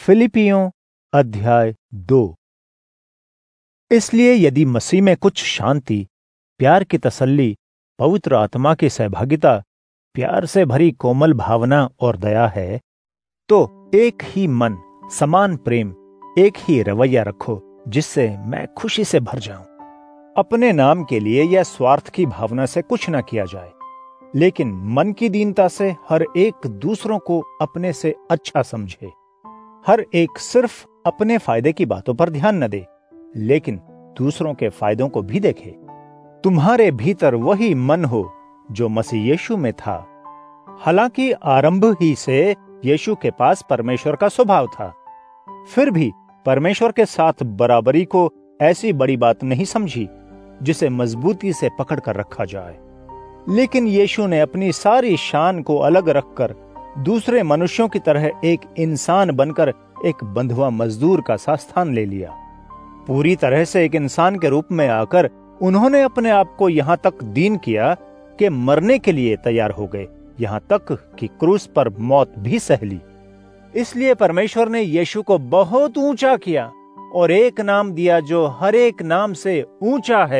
फिलिपियों अध्याय 2। इसलिए यदि मसीह में कुछ शांति, प्यार की तसल्ली, पवित्र आत्मा की सहभागिता, प्यार से भरी कोमल भावना और दया है, तो एक ही मन, समान प्रेम, एक ही रवैया रखो, जिससे मैं खुशी से भर जाऊं। अपने नाम के लिए या स्वार्थ की भावना से कुछ न किया जाए, लेकिन मन की दीनता से हर एक दूसरों को अपने से अच्छा समझे। हर एक सिर्फ अपने फायदे की बातों पर ध्यान न दे, लेकिन दूसरों के फायदों को भी देखे। तुम्हारे भीतर वही मन हो जो मसीह यीशु में था। हालांकि आरंभ ही से यीशु के पास परमेश्वर का स्वभाव था, फिर भी परमेश्वर के साथ बराबरी को ऐसी बड़ी बात नहीं समझी जिसे मजबूती से पकड़ कर रखा जाए। लेकिन यीशु ने अपनी सारी शान को अलग रखकर दूसरे मनुष्यों की तरह एक इंसान बनकर एक बंधुआ मजदूर का सा स्थान ले लिया। पूरी तरह से एक इंसान के रूप में आकर उन्होंने अपने आप को यहाँ तक दीन किया कि मरने के लिए तैयार हो गए, यहाँ तक कि क्रूस पर मौत भी सह ली। इसलिए परमेश्वर ने यीशु को बहुत ऊंचा किया और एक नाम दिया जो हर एक नाम से ऊंचा है,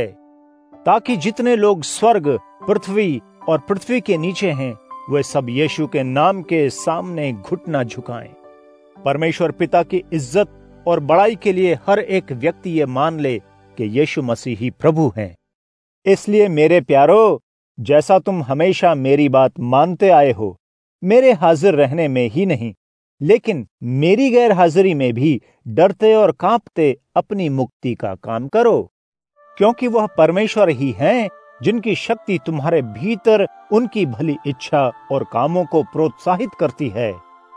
ताकि जितने लोग स्वर्ग, पृथ्वी और पृथ्वी के नीचे हैं, वे सब यीशु के नाम के सामने घुटना झुकाएं। परमेश्वर पिता की इज्जत और बड़ाई के लिए हर एक व्यक्ति ये मान ले कि यीशु मसीह ही प्रभु हैं। इसलिए मेरे प्यारो, जैसा तुम हमेशा मेरी बात मानते आए हो, मेरे हाजिर रहने में ही नहीं, लेकिन मेरी गैर हाजिरी में भी डरते और कांपते अपनी मुक्ति का काम करो, क्योंकि वह परमेश्वर ही हैं जिनकी शक्ति तुम्हारे भीतर उनकी भली इच्छा और कामों को प्रोत्साहित करती है।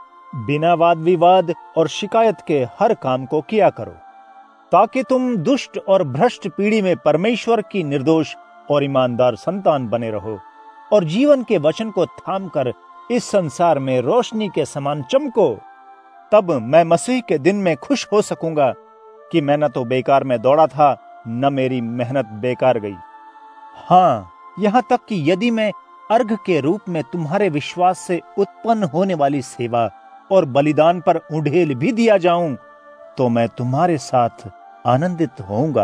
बिना वाद विवाद और शिकायत के हर काम को किया करो, ताकि तुम दुष्ट और भ्रष्ट पीढ़ी में परमेश्वर की निर्दोष और ईमानदार संतान बने रहो और जीवन के वचन को थामकर इस संसार में रोशनी के समान चमको। तब मैं मसीह के दिन में खुश हो सकूंगा कि मैं न तो बेकार में दौड़ा था, न मेरी मेहनत बेकार गई। हाँ, यहाँ तक कि यदि मैं अर्घ के रूप में तुम्हारे विश्वास से उत्पन्न होने वाली सेवा और बलिदान पर उंडेल भी दिया जाऊं, तो मैं तुम्हारे साथ आनंदित होऊंगा।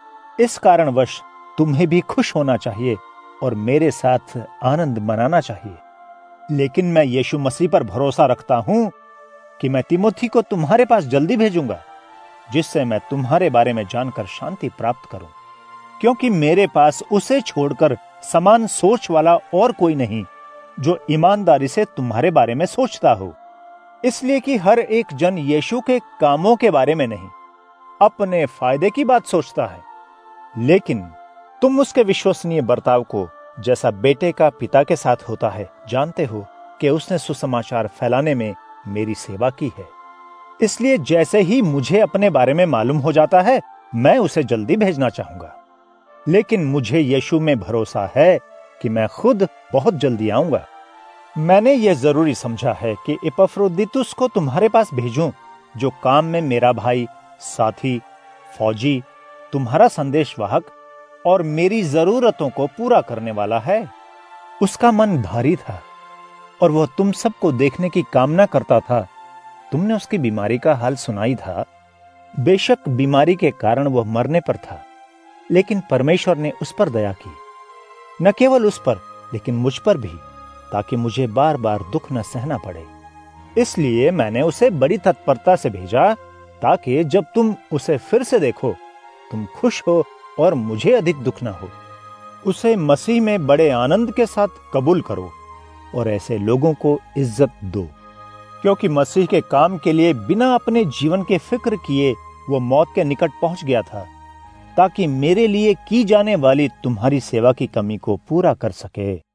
इस कारणवश तुम्हें भी खुश होना चाहिए और मेरे साथ आनंद मनाना चाहिए। लेकिन मैं यीशु मसीह पर भरोसा रखता हूं कि मैं तिमोथी को तुम्हारे पास जल्दी भेजूंगा, जिससे मैं तुम्हारे बारे में जानकर शांति प्राप्त करूं, क्योंकि मेरे पास उसे छोड़कर समान सोच वाला और कोई नहीं जो ईमानदारी से तुम्हारे बारे में सोचता हो। इसलिए कि हर एक जन यीशु के कामों के बारे में नहीं, अपने फायदे की बात सोचता है। लेकिन तुम उसके विश्वसनीय बर्ताव को, जैसा बेटे का पिता के साथ होता है, जानते हो कि उसने सुसमाचार फैलाने में मेरी सेवा की है। इसलिए जैसे ही मुझे अपने बारे में मालूम हो जाता है, मैं उसे जल्दी भेजना चाहूंगा। लेकिन मुझे यीशु में भरोसा है कि मैं खुद बहुत जल्दी आऊंगा। मैंने यह जरूरी समझा है कि इपफ्रोदितुस को तुम्हारे पास भेजूं, जो काम में मेरा भाई, साथी, फौजी, तुम्हारा संदेशवाहक और मेरी जरूरतों को पूरा करने वाला है। उसका मन भारी था और वह तुम सबको देखने की कामना करता था। तुमने उसकी बीमारी का हाल सुनाई था। बेशक बीमारी के कारण वह मरने पर था, लेकिन परमेश्वर ने उस पर दया की, न केवल उस पर लेकिन मुझ पर भी, ताकि मुझे बार बार दुख न सहना पड़े। इसलिए मैंने उसे बड़ी तत्परता से भेजा, ताकि जब तुम उसे फिर से देखो, तुम खुश हो और मुझे अधिक दुख न हो। उसे मसीह में बड़े आनंद के साथ कबूल करो और ऐसे लोगों को इज्जत दो, क्योंकि मसीह के काम के लिए बिना अपने जीवन के फिक्र किए वो मौत के निकट पहुंच गया था, ताकि मेरे लिए की जाने वाली तुम्हारी सेवा की कमी को पूरा कर सके।